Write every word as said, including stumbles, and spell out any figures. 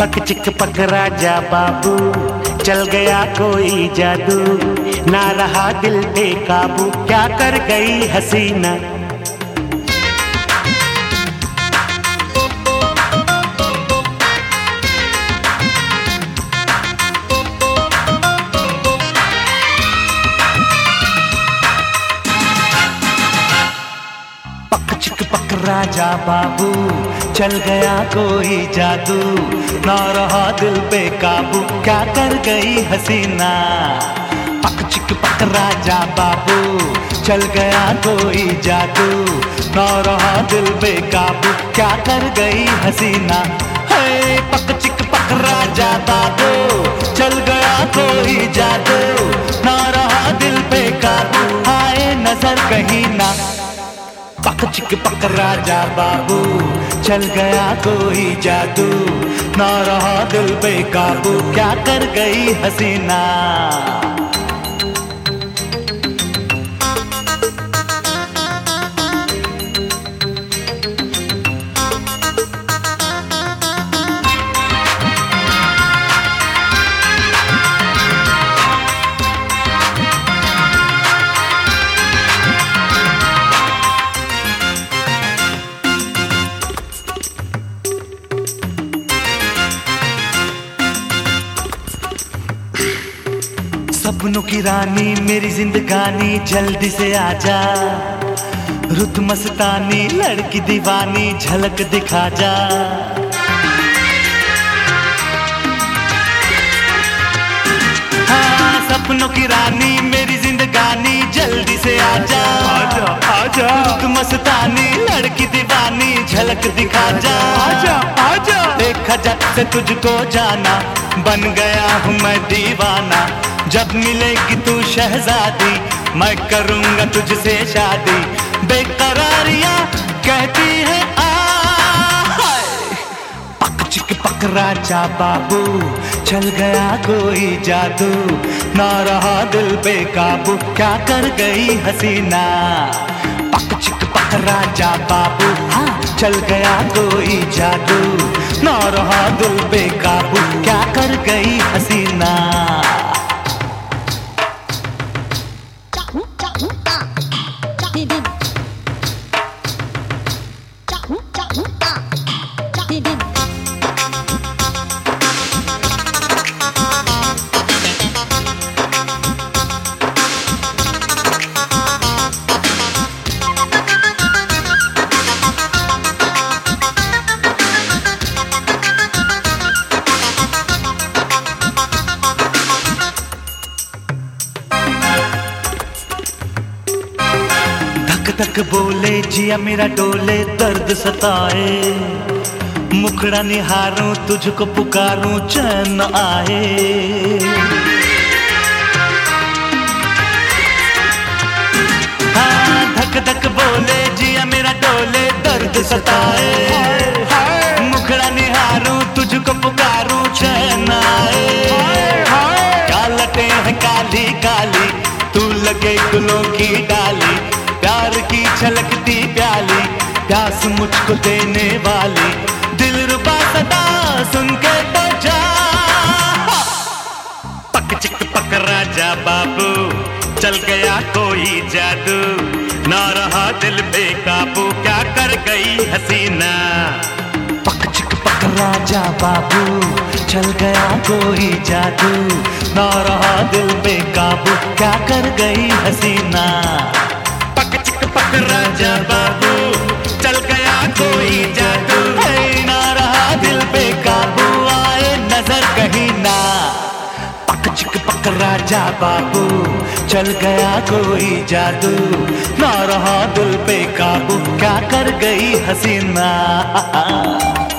पक चिक पक राजा बाबू, चल गया कोई जादू, ना रहा दिल पे काबू, क्या कर गई हसीना। पक चिक पक राजा बाबू, चल गया कोई जादू, ना रहा दिल पे काबू, क्या कर गई हसीना। पक चिक पक राजा बाबू, चल गया कोई जादू, ना रहा दिल पे काबू, क्या कर गई हसीना। हे पक चिक पक राजा बाबू, चल गया कोई जादू, ना रहा दिल पे काबू, आए नजर कहीं ना। पक चिक पक राजा बाबू, चल गया कोई जादू, ना रहा दिल पे काबू, क्या कर गई हसीना। सपनों की रानी मेरी जिंदगानी, जल्दी से आजा, रुत मस्तानी लड़की दीवानी, झलक दिखा जा। हाँ सपनों की रानी मेरी जिंदगानी, जल्दी से आजा, आजा आजा, रुत मस्तानी लड़की दीवानी, झलक दिखा जा। आजा आजा, देखा जब से तुझको जाना, बन गया हूँ मैं दीवाना, जब मिलेगी तू शहजादी, मैं करूंगा तुझसे शादी। बेकरारियां कहती है आ, पक चिक पक राजा बाबू, चल गया कोई जादू, ना रहा दिल पे काबू, क्या कर गई हसीना। पक चिक पक राजा बाबू, हाँ चल गया कोई जादू, ना रहा दिल पे काबू, क्या कर गई हसीना। तक बोले जिया मेरा डोले, दर्द सताए, मुखड़ा निहारूं तुझको पुकारूं, चैन आए। हाँ धक धक बोले जिया मेरा डोले, दर्द सताए, मुखड़ा निहारूं तुझको पुकारूं, चैन आए। कालटे हैं काली काली, तू लगे गुलों की डाली, प्यार की छलकती प्याली, प्यास मुझको देने वाली, दिलरुबा सदा सुन के तो जा। पक चिक पक राजा बाबू, चल गया कोई जादू, ना रहा दिल पे काबू, क्या कर गई हसीना। पक चिक पक राजा बाबू, चल गया कोई जादू, ना रहा दिल पे काबू, क्या कर गई हसीना। पक चिक पक राजा बाबू, चल गया कोई जादू, है ना रहा दिल पे काबू, आए नजर कहीं ना। पक चिक पक राजा बाबू, चल गया कोई जादू, ना रहा दिल पे काबू, क्या कर गई हसीना।